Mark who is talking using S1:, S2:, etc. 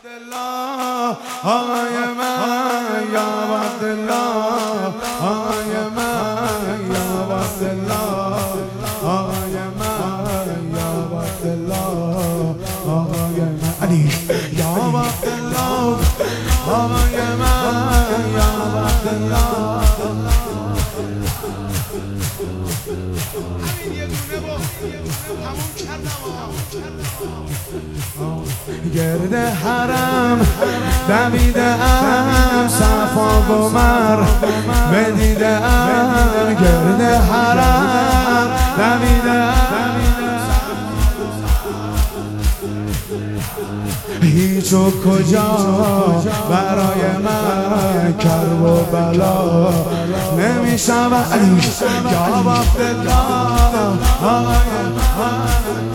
S1: عبدالله آقای من یا عبدالله آقای من یا عبدالله آقای من یا عبدالله آقای من علی یا عبدالله آقای من یا عبدالله گرد حرم دویدم صفا و مروه بدیدم گرد حرم دویدم هیچ و کجا برای من کرب و بلا نمیشود یا عبدالله آقای من